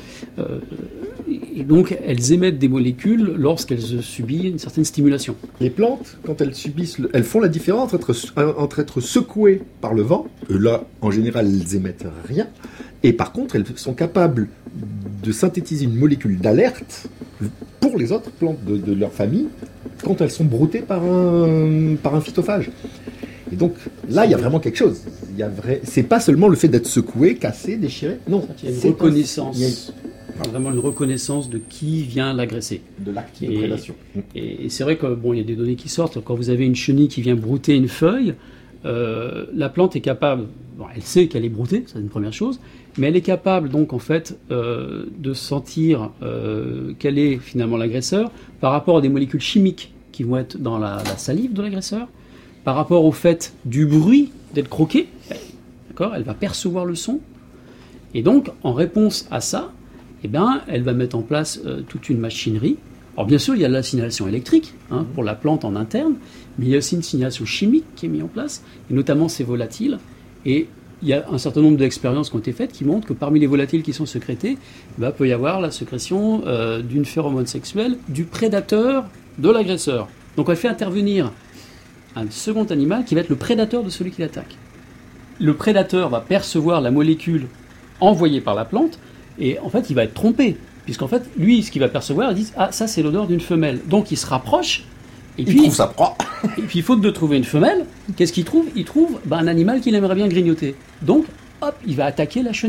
S10: Et donc elles émettent des molécules lorsqu'elles subissent une certaine stimulation.
S14: Les plantes, quand elles subissent, elles font la différence entre être secouées par le vent, là en général elles émettent rien, et par contre elles sont capables de synthétiser une molécule d'alerte pour les autres plantes de leur famille quand elles sont broutées par un phytophage. Et donc là, il y a vraiment quelque chose. C'est pas seulement le fait d'être secoué, cassé, déchiré. Non,
S10: il y a une reconnaissance. Vraiment une reconnaissance de qui vient l'agresser.
S14: De l'acte de prédation.
S10: Et c'est vrai que il y a des données qui sortent. Quand vous avez une chenille qui vient brouter une feuille, la plante est capable. Elle sait qu'elle est broutée, c'est une première chose, mais elle est capable donc en fait de sentir quel est finalement l'agresseur par rapport à des molécules chimiques qui vont être dans la salive de l'agresseur. Par rapport au fait du bruit d'être croqué, d'accord, elle va percevoir le son. Et donc, en réponse à ça, elle va mettre en place toute une machinerie. Alors bien sûr, il y a la signalation électrique pour la plante en interne, mais il y a aussi une signalation chimique qui est mise en place, et notamment ces volatiles. Et il y a un certain nombre d'expériences qui ont été faites qui montrent que parmi les volatiles qui sont sécrétés, peut y avoir la sécrétion d'une phéromone sexuelle du prédateur de l'agresseur. Donc elle fait intervenir un second animal qui va être le prédateur de celui qui l'attaque. Le prédateur va percevoir la molécule envoyée par la plante et en fait il va être trompé puisqu'en fait lui ce qu'il va percevoir il dit ça c'est l'odeur d'une femelle, donc il se rapproche et puis il
S14: trouve sa proie.
S10: Et puis faute de trouver une femelle, qu'est-ce qu'il trouve? Il trouve un animal qu'il aimerait bien grignoter, donc hop il va attaquer la chenille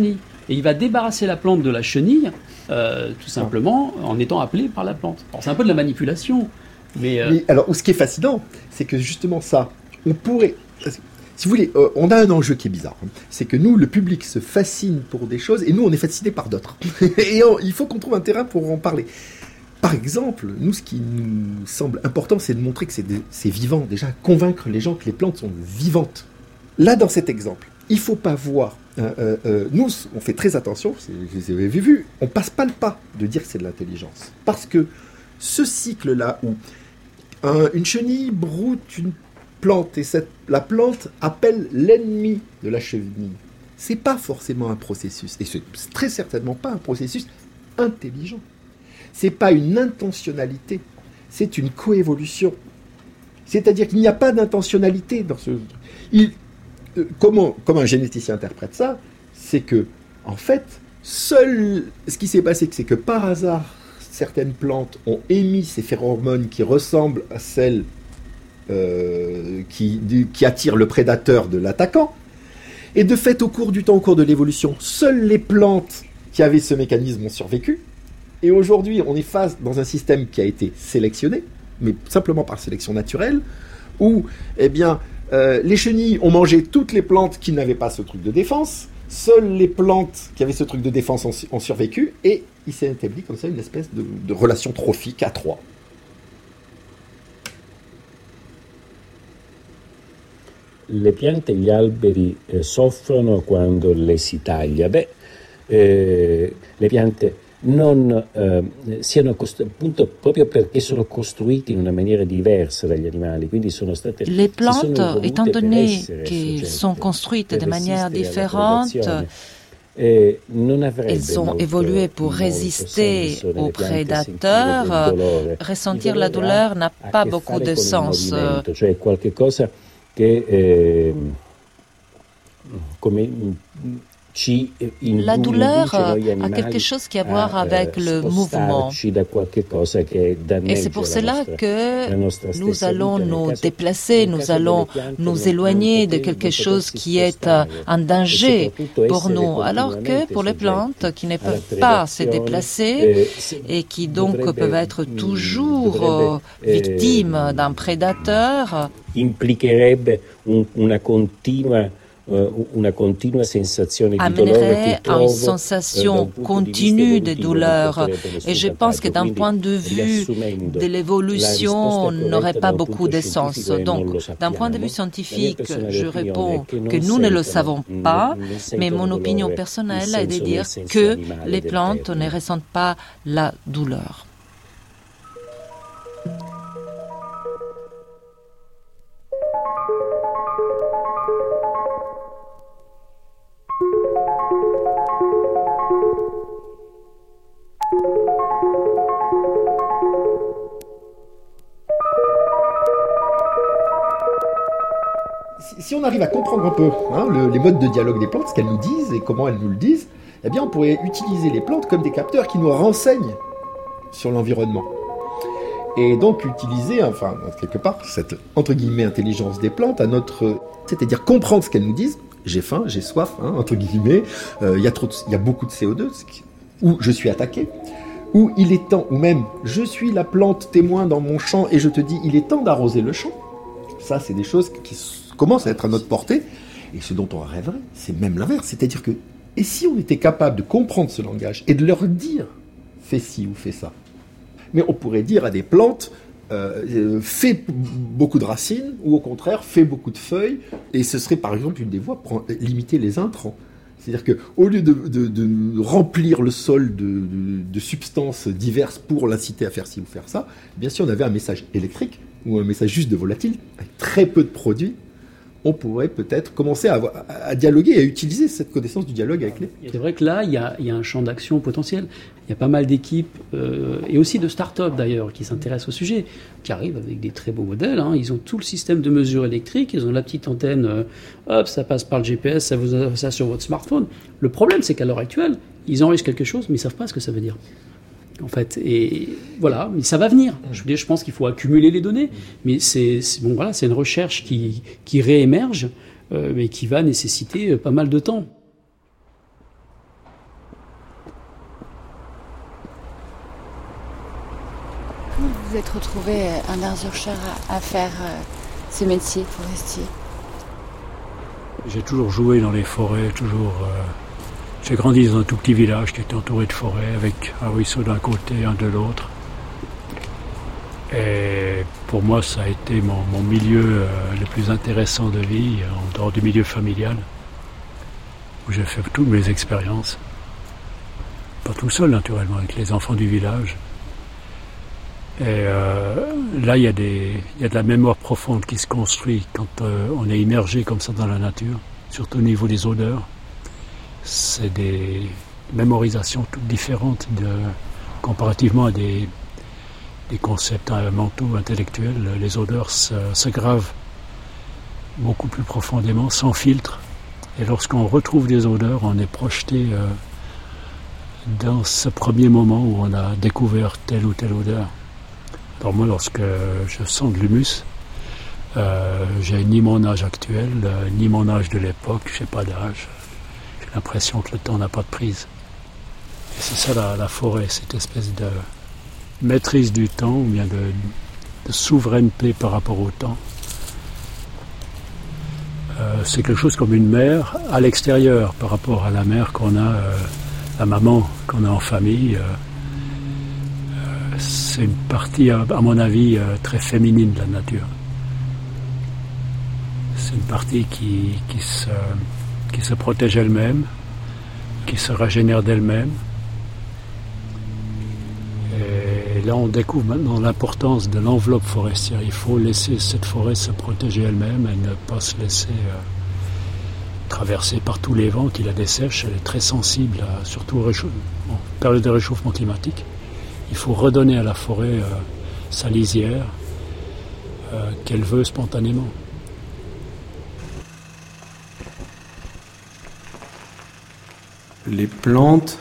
S10: Et il va débarrasser la plante de la chenille, tout simplement, en étant appelé par la plante. Alors, c'est un peu de la manipulation. Mais
S14: alors, ce qui est fascinant, c'est que justement ça, on pourrait... Si vous voulez, on a un enjeu qui est bizarre. C'est que nous, le public se fascine pour des choses, et nous, on est fasciné par d'autres. Et il faut qu'on trouve un terrain pour en parler. Par exemple, nous, ce qui nous semble important, c'est de montrer que c'est vivant. Déjà, convaincre les gens que les plantes sont vivantes. Là, dans cet exemple, il ne faut pas voir... nous, on fait très attention, vous avez vu, on ne passe pas le pas de dire que c'est de l'intelligence. Parce que ce cycle-là, où une chenille broute une plante, et la plante appelle l'ennemi de la chenille, c'est pas forcément un processus, et c'est très certainement pas un processus intelligent. C'est pas une intentionnalité, c'est une coévolution. C'est-à-dire qu'il n'y a pas d'intentionnalité dans ce... Comment un généticien interprète ça? C'est que, en fait, ce qui s'est passé, c'est que par hasard, certaines plantes ont émis ces phéromones qui ressemblent à celles qui attirent le prédateur de l'attaquant. Et de fait, au cours du temps, au cours de l'évolution, seules les plantes qui avaient ce mécanisme ont survécu. Et aujourd'hui, on est dans un système qui a été sélectionné, mais simplement par sélection naturelle, où, les chenilles ont mangé toutes les plantes qui n'avaient pas ce truc de défense. Seules les plantes qui avaient ce truc de défense ont survécu, et il s'est établi comme ça une espèce de relation trophique à trois.
S2: Le piante e gli alberi soffrono quando le si taglia. Le piante non siano appunto proprio perché sono costruiti in una maniera diversa dagli animali, quindi sono state
S3: les plantes, étant donné qu'elles sont construites de manière différente, elles ont évolué pour résister aux prédateurs. Ressentir la douleur n'a pas beaucoup de sens.
S2: Cioè qualche cosa che
S3: la douleur a quelque chose qui a à voir avec le mouvement. Et c'est pour cela que nous allons nous déplacer, nous allons nous éloigner de quelque chose qui est un danger pour nous. Alors que pour les plantes qui ne peuvent pas se déplacer et qui donc peuvent être toujours victimes d'un prédateur,
S2: impliquerebbe
S3: amènerait à une sensation continue de douleur. Et je pense que d'un point de vue de l'évolution, n'aurait pas beaucoup de sens. Donc, d'un point de vue scientifique, je réponds que nous ne le savons pas, mais mon opinion personnelle est de dire que les plantes ne ressentent pas la douleur.
S14: Si on arrive à comprendre un peu les modes de dialogue des plantes, ce qu'elles nous disent et comment elles nous le disent, eh bien on pourrait utiliser les plantes comme des capteurs qui nous renseignent sur l'environnement. Et donc utiliser, quelque part, cette entre guillemets intelligence des plantes à c'est-à-dire comprendre ce qu'elles nous disent. J'ai faim, j'ai soif, entre guillemets, il y a beaucoup de CO2, ou je suis attaqué, ou il est temps, ou même je suis la plante témoin dans mon champ et je te dis il est temps d'arroser le champ. Ça, c'est des choses qui commencent à être à notre portée, et ce dont on rêverait, c'est même l'inverse. C'est-à-dire que, et si on était capable de comprendre ce langage et de leur dire fais ci ou fais ça, mais on pourrait dire à des plantes fais beaucoup de racines, ou au contraire fais beaucoup de feuilles, et ce serait par exemple une des voies pour limiter les intrants. C'est-à-dire qu'au lieu de remplir le sol de substances diverses pour l'inciter à faire ci ou faire ça, bien sûr on avait un message électrique ou un message juste de volatile, avec très peu de produits, on pourrait peut-être commencer à dialoguer et à utiliser cette connaissance du dialogue avec les...
S10: C'est vrai que là, il y a un champ d'action potentiel. Il y a pas mal d'équipes, et aussi de start-up d'ailleurs, qui s'intéressent au sujet, qui arrivent avec des très beaux modèles. Ils ont tout le système de mesure électrique, ils ont la petite antenne, ça passe par le GPS, ça vous a ça sur votre smartphone. Le problème, c'est qu'à l'heure actuelle, ils enregistrent quelque chose, mais ils ne savent pas ce que ça veut dire. En fait, et voilà, mais ça va venir. Je pense qu'il faut accumuler les données, mais c'est une recherche qui réémerge, mais qui va nécessiter pas mal de temps.
S5: vous êtes retrouvé à Erzurcher à faire ce métier forestier?
S8: J'ai toujours joué dans les forêts, j'ai grandi dans un tout petit village qui était entouré de forêts, avec un ruisseau d'un côté, un de l'autre. Et pour moi, ça a été mon milieu le plus intéressant de vie, en dehors du milieu familial, où j'ai fait toutes mes expériences. Pas tout seul, naturellement, avec les enfants du village. Et là, il y a de la mémoire profonde qui se construit quand on est immergé comme ça dans la nature, surtout au niveau des odeurs. C'est des mémorisations toutes différentes comparativement à des concepts mentaux, intellectuels. Les odeurs se gravent beaucoup plus profondément, sans filtre. Et lorsqu'on retrouve des odeurs, on est projeté dans ce premier moment où on a découvert telle ou telle odeur. Alors moi, lorsque je sens de l'humus, j'ai ni mon âge actuel, ni mon âge de l'époque, je n'ai pas d'âge. J'ai l'impression que le temps n'a pas de prise. Et c'est ça la forêt, cette espèce de maîtrise du temps, ou bien de souveraineté par rapport au temps. C'est quelque chose comme une mère à l'extérieur par rapport à la mère qu'on a, la maman qu'on a en famille. C'est une partie, à mon avis, très féminine de la nature. C'est une partie qui se protège elle-même, qui se régénère d'elle-même. Et là, on découvre maintenant l'importance de l'enveloppe forestière. Il faut laisser cette forêt se protéger elle-même et ne pas se laisser traverser par tous les vents qui la dessèchent. Elle est très sensible, surtout aux période de réchauffement climatique. Il faut redonner à la forêt sa lisière qu'elle veut spontanément.
S6: Les plantes,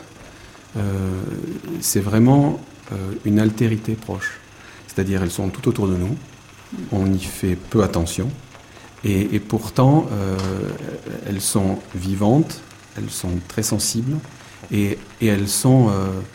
S6: c'est vraiment une altérité proche. C'est-à-dire elles sont tout autour de nous, on y fait peu attention, et pourtant elles sont vivantes, elles sont très sensibles, et elles sont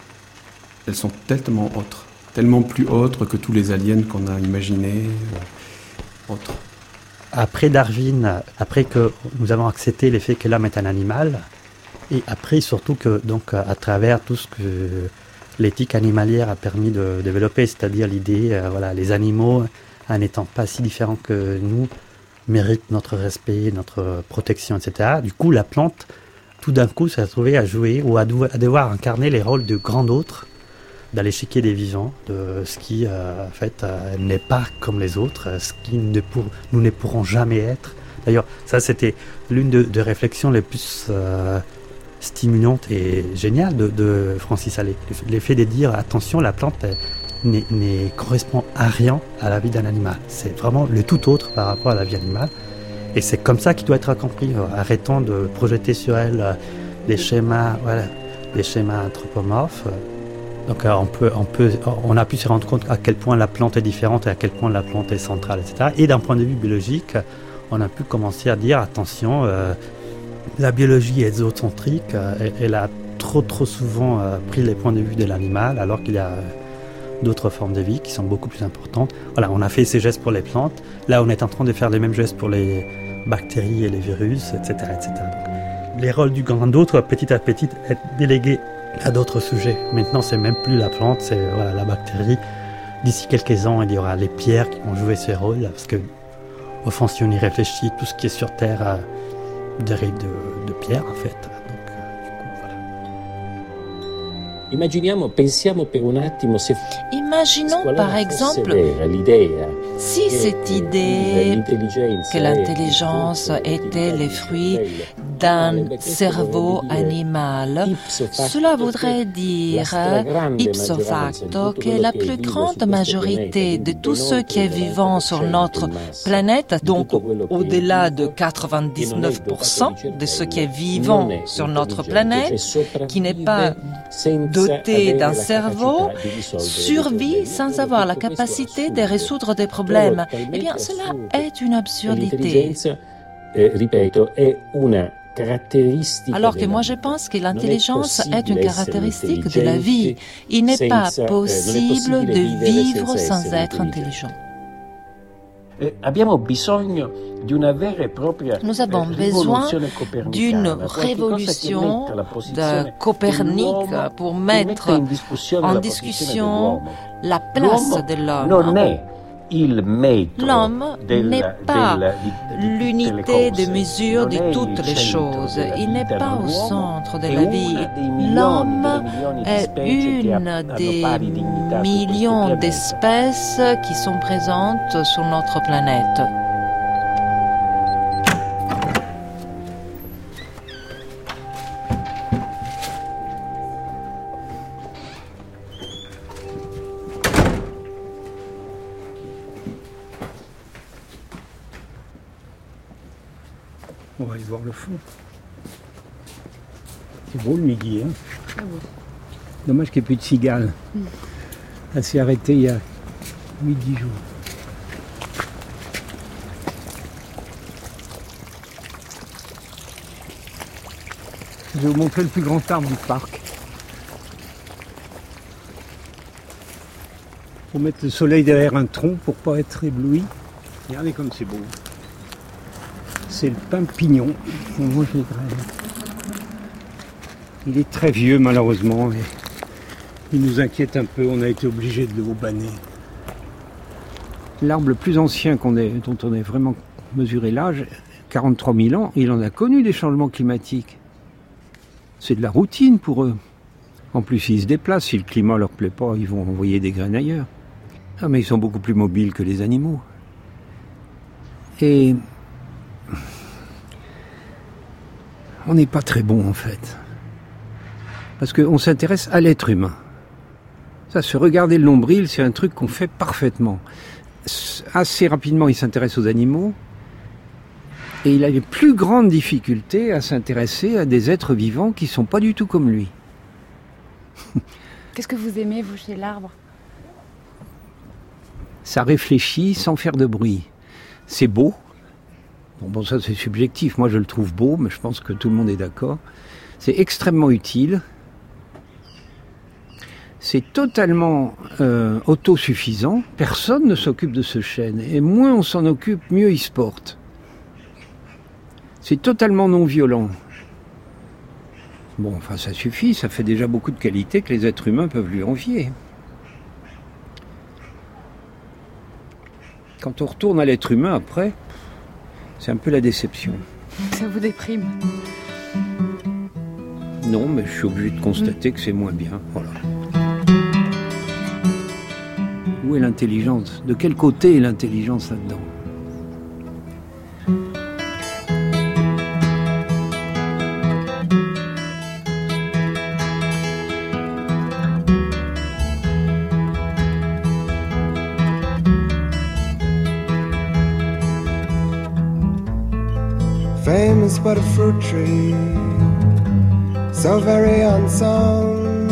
S6: tellement autres, tellement plus autres que tous les aliens qu'on a imaginés, autres.
S15: Après Darwin, après que nous avons accepté le fait que l'homme est un animal, et après surtout que donc à travers tout ce que l'éthique animalière a permis de développer, c'est-à-dire l'idée, les animaux, en n'étant pas si différents que nous, méritent notre respect, notre protection, etc. Du coup, la plante, tout d'un coup, s'est retrouvée à jouer ou à devoir incarner les rôles de grand autre dans l'échiquier des vivants, de ce qui, en fait, n'est pas comme les autres, ce qui nous ne pourrons jamais être. D'ailleurs, ça, c'était l'une des réflexions les plus stimulante et géniale de Francis Allais. L'effet de dire attention, la plante ne correspond à rien à la vie d'un animal. C'est vraiment le tout autre par rapport à la vie animale. Et c'est comme ça qu'il doit être compris. Arrêtons de projeter sur elle des schémas anthropomorphes. Donc on a pu se rendre compte à quel point la plante est différente et à quel point la plante est centrale, etc. Et d'un point de vue biologique, on a pu commencer à dire attention, la biologie est zoocentrique, elle a trop souvent pris les points de vue de l'animal, alors qu'il y a d'autres formes de vie qui sont beaucoup plus importantes. Voilà, on a fait ces gestes pour les plantes, là on est en train de faire les mêmes gestes pour les bactéries et les virus, etc. etc. Donc, les rôles du grand autre, petit à petit, est délégué à d'autres sujets. Maintenant, c'est même plus la plante, c'est la bactérie. D'ici quelques ans, il y aura les pierres qui vont jouer ces rôles, parce que, au fond, si on y réfléchit, tout ce qui est sur Terre dérive de pierre, en fait. Donc, du coup, voilà.
S3: Imaginons par exemple si cette idée que l'intelligence était le fruit d'un cerveau animal, cela voudrait dire ipso facto que la plus grande majorité de tous ceux qui est vivant sur notre planète, donc au-delà de 99% de ceux qui est vivant sur notre planète, qui n'est pas doté d'un cerveau, survit sans avoir la capacité de résoudre des problèmes. Eh bien, cela est une absurdité.
S2: Ripeto, è una
S3: Alors que moi je pense que l'intelligence est une caractéristique de la vie. Il n'est pas possible de vivre sans être intelligent. Nous avons besoin d'une révolution de Copernic pour mettre en discussion la place de l'homme. L'homme n'est pas l'unité de mesure de toutes les choses. Il n'est pas au centre de la vie. L'homme est une des millions d'espèces qui sont présentes sur notre planète.
S4: On va aller voir le fond. C'est beau le midi, hein? Ah bon. Dommage qu'il n'y ait plus de cigales. Elle s'est arrêtée il y a 8-10 jours. Je vais vous montrer le plus grand arbre du parc. Pour mettre le soleil derrière un tronc pour ne pas être ébloui. Regardez comme c'est beau. C'est le pin pignon. On mange les graines. Il est très vieux malheureusement. Et il nous inquiète un peu. On a été obligé de le banner. L'arbre le plus ancien dont on ait vraiment mesuré l'âge, 43 000 ans, il en a connu des changements climatiques. C'est de la routine pour eux. En plus, ils se déplacent. Si le climat leur plaît pas, ils vont envoyer des graines ailleurs. Ah, mais ils sont beaucoup plus mobiles que les animaux. Et on n'est pas très bon en fait. Parce qu'on s'intéresse à l'être humain. Ça, se regarder le nombril, c'est un truc qu'on fait parfaitement. Assez rapidement, il s'intéresse aux animaux. Et il a les plus grandes difficultés à s'intéresser à des êtres vivants qui ne sont pas du tout comme lui.
S5: Qu'est-ce que vous aimez, vous, chez l'arbre?
S4: Ça réfléchit sans faire de bruit. C'est beau. Bon, ça c'est subjectif, moi je le trouve beau, mais je pense que tout le monde est d'accord. C'est extrêmement utile. C'est totalement autosuffisant. Personne ne s'occupe de ce chêne. Et moins on s'en occupe, mieux il se porte. C'est totalement non violent. Bon, enfin ça suffit, ça fait déjà beaucoup de qualités que les êtres humains peuvent lui envier. Quand on retourne à l'être humain après, c'est un peu la déception.
S5: Ça vous déprime?
S4: Non, mais je suis obligé de constater que c'est moins bien. Voilà. Où est l'intelligence? De quel côté est l'intelligence là-dedans?
S16: Famous but a fruit tree, so very unsound,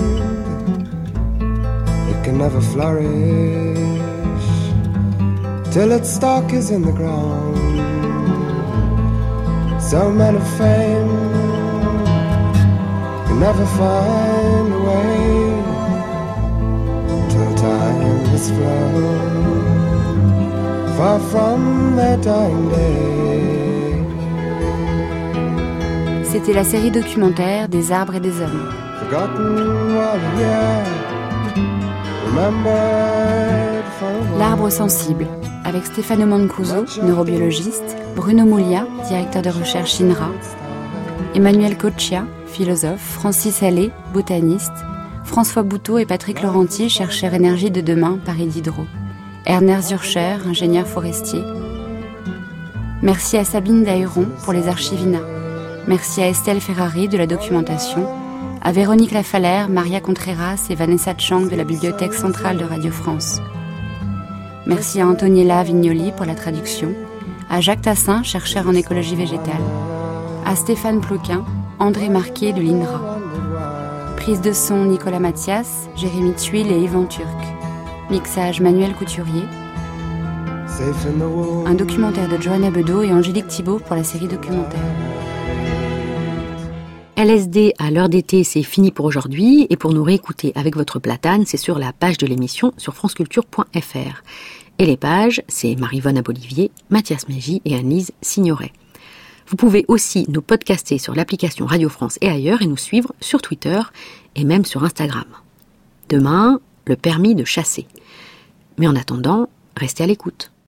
S16: it can never flourish till its stalk is in the ground. So men of fame can never find a way till time is flown far from their dying day.
S5: C'était la série documentaire des arbres et des hommes. L'arbre sensible, avec Stefano Mancuso, neurobiologiste, Bruno Muglia, directeur de recherche INRA, Emmanuel Coccia, philosophe, Francis Allais, botaniste, François Bouteau et Patrick Laurenti, chercheurs énergie de demain, Paris Diderot, Ernest Zurcher, ingénieur forestier. Merci à Sabine Dahuron pour les archives INA. Merci à Estelle Ferrari de la documentation, à Véronique Lafalaire, Maria Contreras et Vanessa Chang de la Bibliothèque centrale de Radio France. Merci à Antoniella Vignoli pour la traduction, à Jacques Tassin, chercheur en écologie végétale, à Stéphane Ploquin, André Marquet de l'INRA. Prise de son Nicolas Mathias, Jérémy Tuile et Yvan Turc. Mixage Manuel Couturier. Un documentaire de Johanna Bedeau et Angélique Thibault pour la série documentaire.
S1: LSD à l'heure d'été, c'est fini pour aujourd'hui. Et pour nous réécouter avec votre platane, c'est sur la page de l'émission sur franceculture.fr. Et les pages, c'est Marie-Vonne Abolivier, Mathias Mégy et Anne-Lise Signoret. Vous pouvez aussi nous podcaster sur l'application Radio France et ailleurs et nous suivre sur Twitter et même sur Instagram. Demain, le permis de chasser. Mais en attendant, restez à l'écoute.